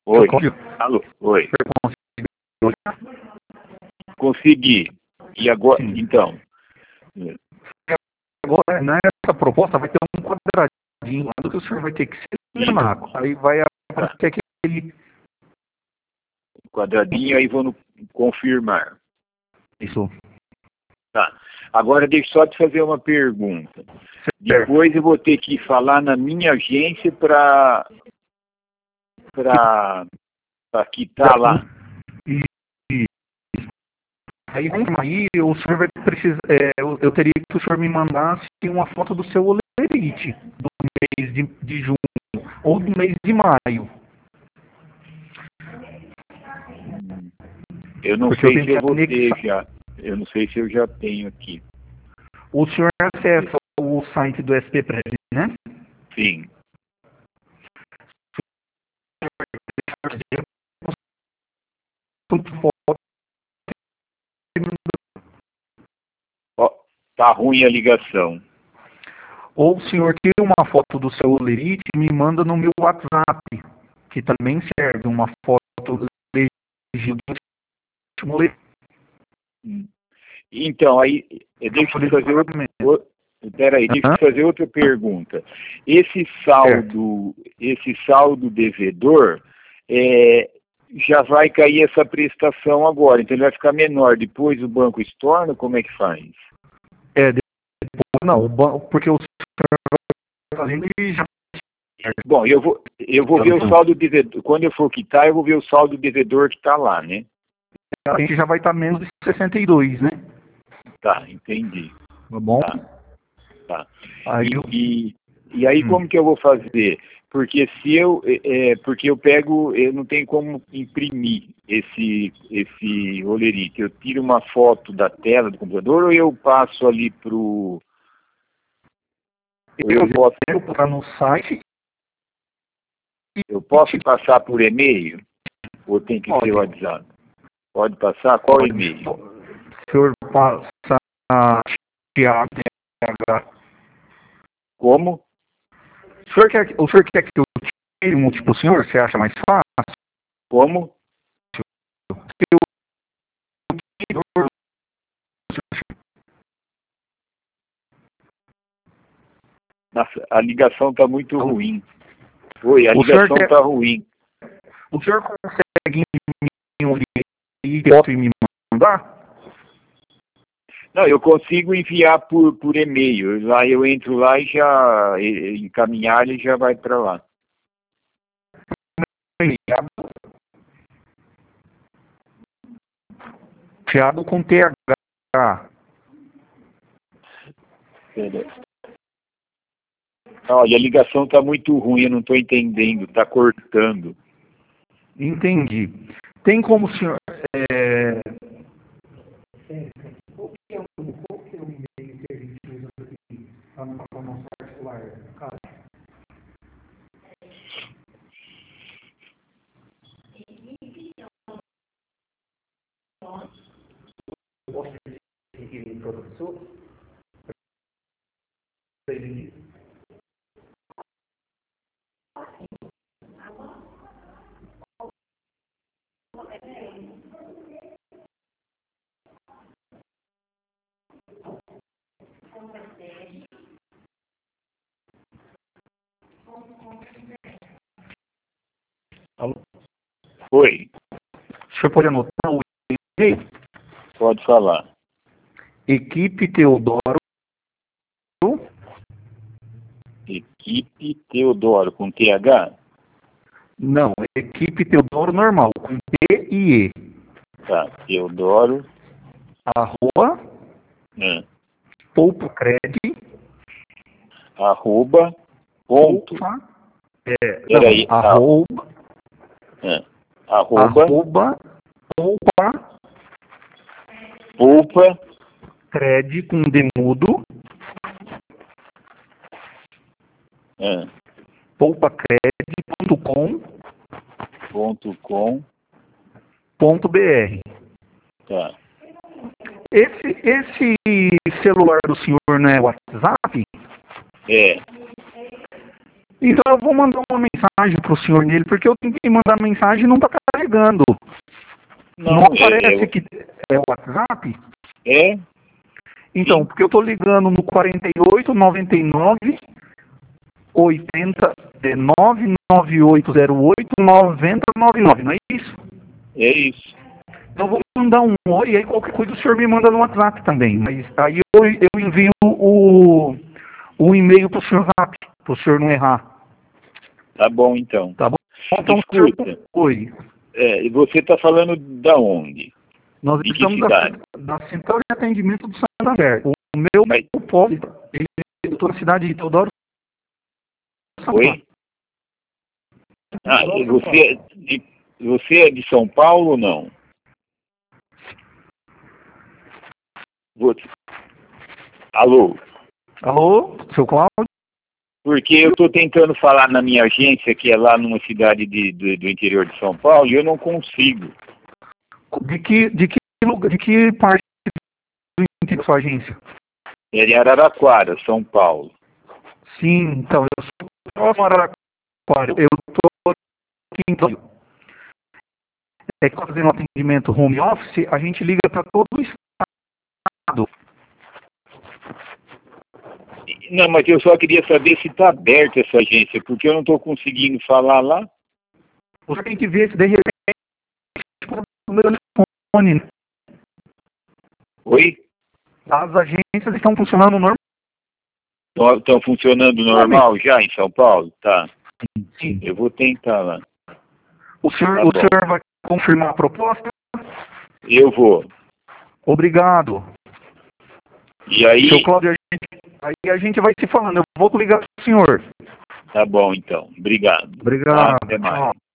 Oi. Cláudio, Alô? Oi. você conseguiu? Consegui. E agora, Sim. então? Agora, nessa proposta, vai ter um quadradinho lá que o senhor vai ter que selecionar. Aí vai Tá. aparecer aquele... Quadradinho, aí vou no confirmar. Isso. Tá. Agora deixa eu só te fazer uma pergunta. Depois eu vou ter que falar na minha agência para quitar lá. E aí, o senhor vai precisar... eu teria que o senhor me mandasse uma foto do seu olerite do mês de junho ou do mês de maio. Eu não Porque sei eu se eu tenho vou que ter anexar. já. Eu não sei se eu já tenho aqui. O senhor acessa o site do SPPrev, né? Sim. Ó, tá ruim a ligação. Ou o senhor tira uma foto do seu olerite e me manda no meu WhatsApp, que também serve uma foto legível do último olerite. Então, aí, deixa eu fazer deixa eu fazer outra pergunta. Esse saldo devedor, já vai cair essa prestação agora, então ele vai ficar menor. Depois o banco estorna, como é que faz? Depois não, porque o senhor fazendo e já... Bom, eu vou ver o saldo devedor. Quando eu for quitar, eu vou ver o saldo devedor que está lá, né? A gente já vai estar menos de 62, né? Tá, entendi. Tá bom? Tá. Aí E aí como que eu vou fazer? Porque se porque eu não tenho como imprimir esse olerite. Eu tiro uma foto da tela do computador ou eu passo ali pro... eu quero botar no site. Eu posso passar por e-mail? Ou tem que ser o WhatsApp? Pode passar? Qual e-mail? O senhor passa a Thiago. Como? O senhor quer que eu tire um tipo senhor? Você acha mais fácil? Como? Nossa, a ligação está muito ruim. Oi, a ligação está ruim. O senhor consegue foto e me mandar? Não, eu consigo enviar por e-mail. Lá eu entro lá e já encaminhar ele já vai para lá. Thiago com TH. Olha, a ligação está muito ruim, eu não estou entendendo, está cortando. Entendi. Tem como o senhor... Qual que é o e-mail que a gente usa aqui para o nosso particular? Posso seguir professor? Alô? Oi, O senhor pode anotar o e-mail? pode falar. Equipe Teodoro. Equipe Teodoro, com TH? Não, Equipe Teodoro normal, com T e E. Tá, Teodoro. Arroba. Poupacred. Arroba. Ponto. Peraí. Arroba. Arroba. Poupa. Cred com demudo. Poupacred.com.br. Tá. Esse celular do senhor não é WhatsApp? É. Então eu vou mandar uma mensagem pro senhor nele, porque eu tentei mandar mensagem e não tá carregando. Não aparece que é o WhatsApp? É? Então, Sim. porque eu tô ligando no 48 99 80 99808 9099, não é isso? É isso. Então eu vou mandar um oi e aí qualquer coisa o senhor me manda no WhatsApp também. Mas aí eu envio o e-mail pro senhor Zap, pro senhor não errar. Tá bom, então. Tá bom? Então, Escuta, senhor, oi. você está falando da onde? Nós De que estamos cidade? na Central de Atendimento do Santander. O meu Mas, polo, eu estou na cidade de Teodoro. oi? Ah, você é de São Paulo ou não? Você, alô? Alô, seu Cláudio? Porque eu estou tentando falar na minha agência, que é lá numa cidade do interior de São Paulo, e eu não consigo. De que parte do interior da sua agência? É de Araraquara, São Paulo. Sim, então, eu sou próximo a Araraquara. Eu estou aqui em Tóquio. É que fazendo atendimento home office, a gente liga para todo o estado. Não, mas eu só queria saber se está aberta essa agência, porque eu não estou conseguindo falar lá. Você tem que ver se de repente o meu telefone, né? Oi? As agências estão funcionando normal. Estão funcionando normal já em São Paulo? Tá. Sim. Eu vou tentar lá. O senhor vai confirmar a proposta? Eu vou. Obrigado. E aí? Seu Cláudio, aí a gente vai se falando. Eu vou ligar para o senhor. Tá bom, então. Obrigado. Obrigado. Até mais. Tchau.